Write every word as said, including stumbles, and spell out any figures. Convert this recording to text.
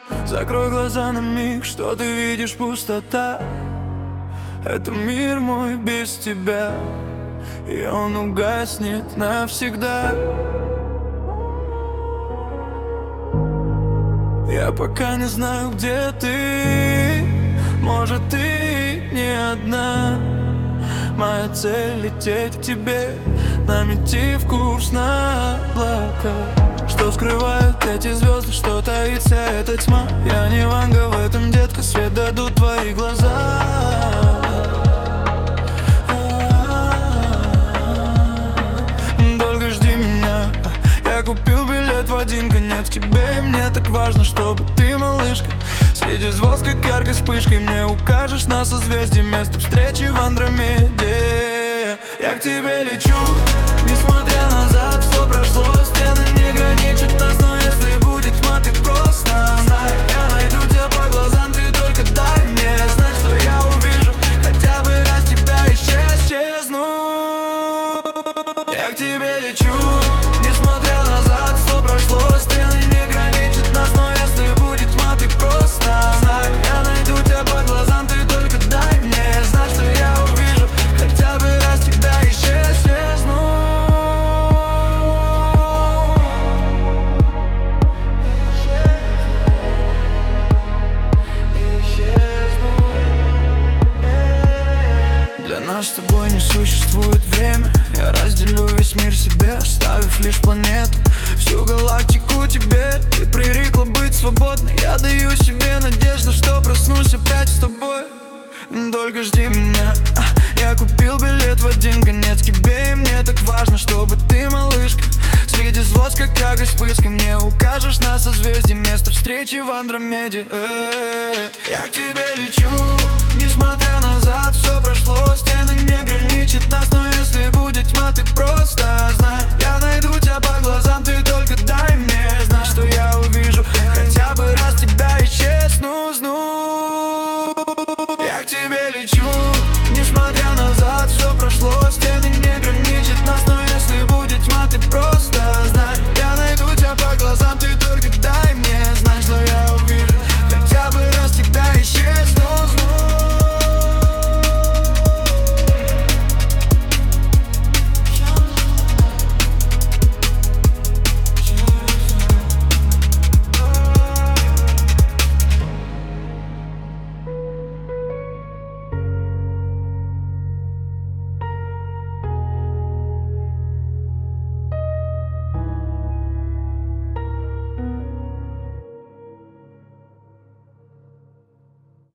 Закрой глаза на миг, что ты видишь, пустота. Это мир мой без тебя, и он угаснет навсегда. Я пока не знаю, где ты. Может, ты не одна. Моя цель — лететь к тебе, нам идти в курс на облака. Что скрывают эти звезды, что таится эта тьма? Я не Ванга в этом, детка, свет дадут твои глаза. Долго жди меня, я купил билет в один конец к тебе. И мне так важно, чтобы ты, малышка, среди звезд, как яркой вспышкой, мне укажешь на созвездие место встречи в Андромеде. Я к тебе лечу, несмотря назад, все прошло, стены не граничат нас. Но если будет тьма, ты просто знай, я найду тебя по глазам, ты только дай мне знать, что я увижу, хотя бы раз тебя исчезну. Я к тебе лечу, несмотря назад, все прошло, стены не граничат нас. Но если будет тьма, ты просто знай, я найду тебя по глазам, ты только дай мне знать, что я увижу, хотя бы раз тебя исчезну. Для нас с тобой не существует время. Я разделю весь мир себе, оставив лишь планету. Всю галактику тебе. Ты прирекла быть свободной. Я даю себе надежду, что проснусь опять с тобой. Только жди меня. Я купил билет в один конец к тебе. И мне так важно, чтобы ты, малышка, среди звезд, как яркой вспышкой, мне укажешь на созвездие место встречи в Андромеде. Я к тебе лечу, несмотря назад, все прошло, стены не граничат нас.